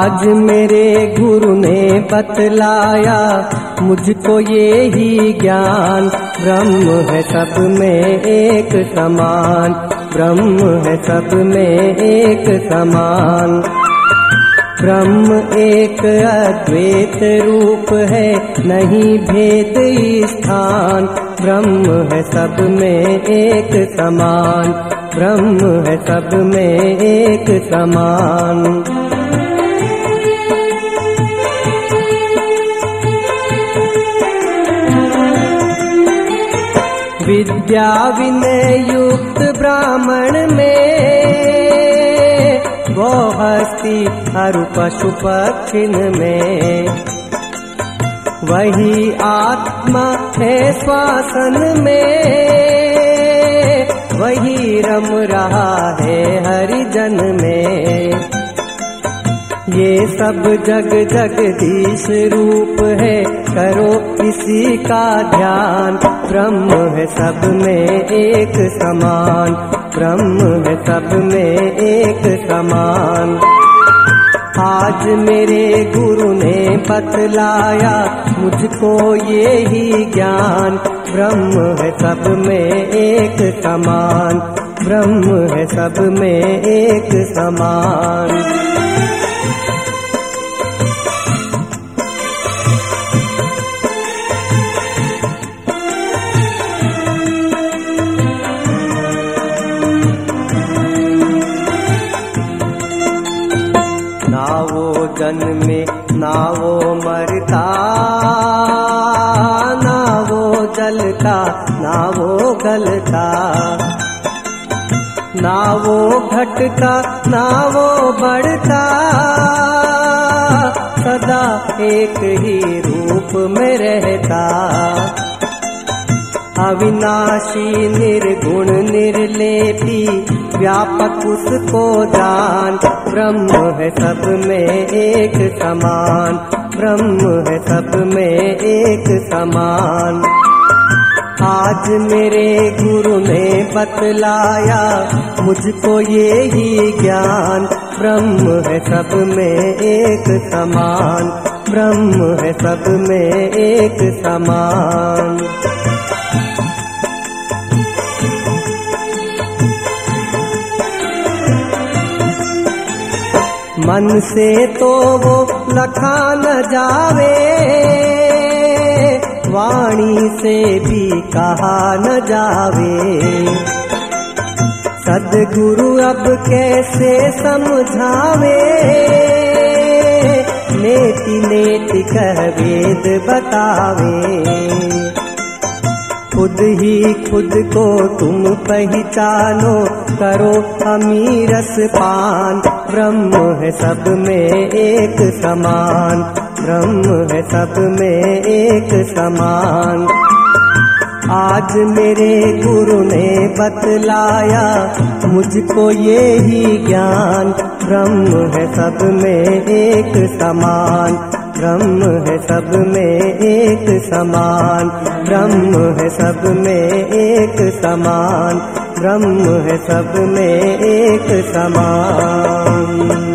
आज मेरे गुरु ने बतलाया मुझको ये ही ज्ञान, ब्रह्म है सब में एक समान, ब्रह्म है सब में एक समान। ब्रह्म एक अद्वैत रूप है, नहीं भेद स्थान, ब्रह्म है सब में एक समान, ब्रह्म है सब में एक समान। विद्या विनय युक्त ब्राह्मण में, वो हस्ती हरु पशु पक्षिन में, वही आत्मा है श्वासन में, वही रम रहा है हरिजन में। ये सब जग जगदीश रूप है, करो इसी का ध्यान, ब्रह्म है सब में एक समान, ब्रह्म है सब में एक समान। आज मेरे गुरु ने बतलाया मुझको ये ही ज्ञान, ब्रह्म है सब में एक समान, ब्रह्म है सब में एक समान। ना वो जन्मे ना वो मरता, ना वो जलता ना वो गलता, ना वो घटता ना वो बढ़ता, सदा एक ही रूप में रहता। अविनाशी निर्गुण निर्लेपी, व्यापक उसको जान, ब्रह्म है सब में एक समान, ब्रह्म है सब में एक समान। आज मेरे गुरु ने बतलाया मुझको ये ही ज्ञान, ब्रह्म है सब में एक समान, ब्रह्म है सब में एक समान। मन से तो वो लखा न जावे, वाणी से भी कहा न जावे, सद्गुरु अब कैसे समझावे, नेति नेति कह वेद बतावे। खुद ही खुद को तुम पहचानो, करो अमीरस पान, ब्रह्म है सब में एक समान, ब्रह्म है सब में एक समान। आज मेरे गुरु ने बतलाया मुझको ये ही ज्ञान, ब्रह्म है सब में एक समान, ब्रह्म है सब में एक समान, ब्रह्म है सब में एक समान, ब्रह्म है सब में एक समान।